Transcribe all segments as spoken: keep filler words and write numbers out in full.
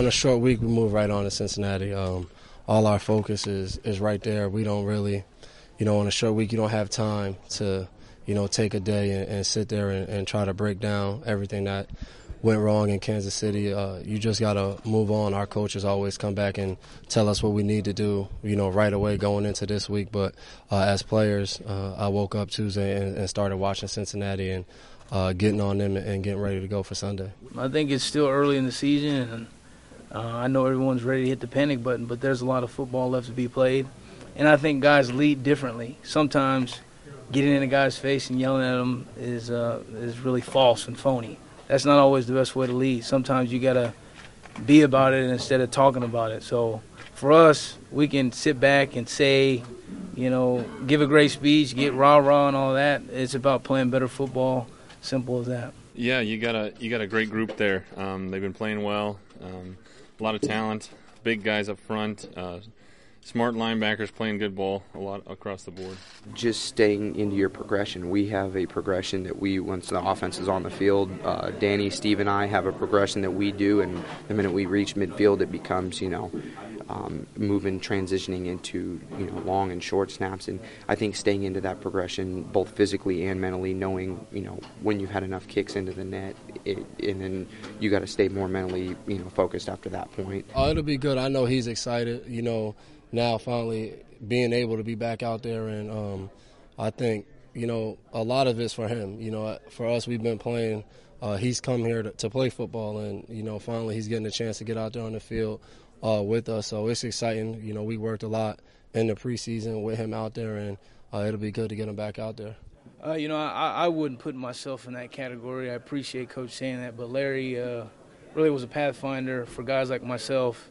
on a short week, we move right on to Cincinnati. Um, all our focus is, is right there. We don't really, you know, on a short week, you don't have time to, you know, take a day and, and sit there and, and try to break down everything that went wrong in Kansas City. Uh, you just got to move on. Our coaches always come back and tell us what we need to do, you know, right away going into this week. But uh, as players, uh, I woke up Tuesday and, and started watching Cincinnati and uh, getting on them and getting ready to go for Sunday. I think it's still early in the season, and uh, I know everyone's ready to hit the panic button, but there's a lot of football left to be played. And I think guys lead differently. Sometimes getting in a guy's face and yelling at him is uh, is really false and phony. That's not always the best way to lead. Sometimes you got to be about it instead of talking about it. So for us, we can sit back and say, you know, give a great speech, get rah-rah and all that. It's about playing better football. Simple as that. Yeah, you got a you got a great group there. Um, they've been playing well. Um, a lot of talent, big guys up front. Uh, Smart linebackers playing good ball a lot across the board. Just staying into your progression. We have a progression that we, once the offense is on the field, uh, Danny, Steve, and I have a progression that we do, and the minute we reach midfield, it becomes, you know, um, moving, transitioning into, you know, long and short snaps. And I think staying into that progression, both physically and mentally, knowing, you know, when you've had enough kicks into the net, it, and then you got to stay more mentally, you know, focused after that point. Oh, it'll be good. I know he's excited, you know, now finally being able to be back out there, and um, I think, you know, a lot of it's for him. You know, for us, we've been playing. Uh, he's come here to, to play football, and, you know, finally he's getting a chance to get out there on the field uh, with us. So it's exciting. You know, we worked a lot in the preseason with him out there, and uh, it'll be good to get him back out there. Uh, you know, I, I wouldn't put myself in that category. I appreciate Coach saying that, but Larry uh, really was a pathfinder for guys like myself.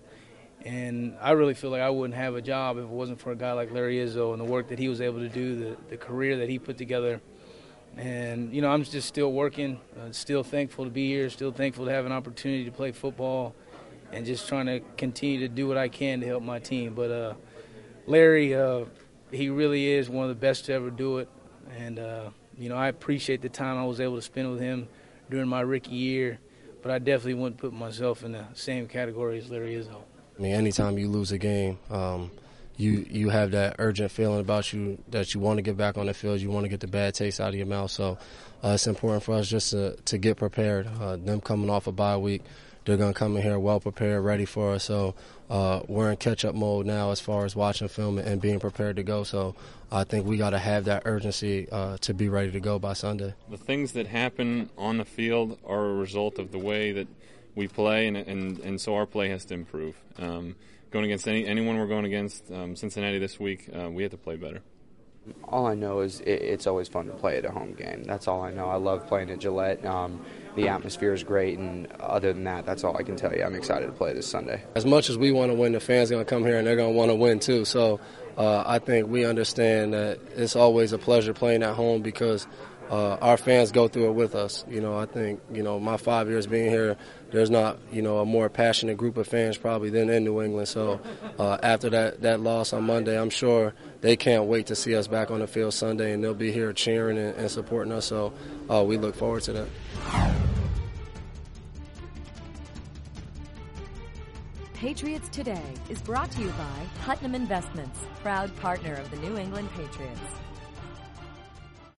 And I really feel like I wouldn't have a job if it wasn't for a guy like Larry Izzo and the work that he was able to do, the, the career that he put together. And, you know, I'm just still working, uh, still thankful to be here, still thankful to have an opportunity to play football, and just trying to continue to do what I can to help my team. But uh, Larry, uh, he really is one of the best to ever do it. And, uh, you know, I appreciate the time I was able to spend with him during my rookie year. But I definitely wouldn't put myself in the same category as Larry Izzo. I mean, anytime you lose a game, um, you you have that urgent feeling about you that you want to get back on the field. You want to get the bad taste out of your mouth. So uh, it's important for us just to, to get prepared. Uh, them coming off a bye week, they're going to come in here well prepared, ready for us. So uh, we're in catch-up mode now as far as watching film and being prepared to go. So I think we got to have that urgency uh, to be ready to go by Sunday. The things that happen on the field are a result of the way that we play, and and, and so our play has to improve. Um, going against any anyone we're going against, um, Cincinnati this week, uh, we have to play better. All I know is it, it's always fun to play at a home game. That's all I know. I love playing at Gillette. Um, the atmosphere is great, and other than that, that's all I can tell you. I'm excited to play this Sunday. As much as we want to win, the fans are going to come here and they're going to want to win too. So uh, I think we understand that it's always a pleasure playing at home because Uh, our fans go through it with us. You know, I think, you know, my five years being here, there's not, you know, a more passionate group of fans probably than in New England. So uh, after that, that loss on Monday, I'm sure they can't wait to see us back on the field Sunday, and they'll be here cheering and, and supporting us. So uh, we look forward to that. Patriots Today is brought to you by Putnam Investments, proud partner of the New England Patriots.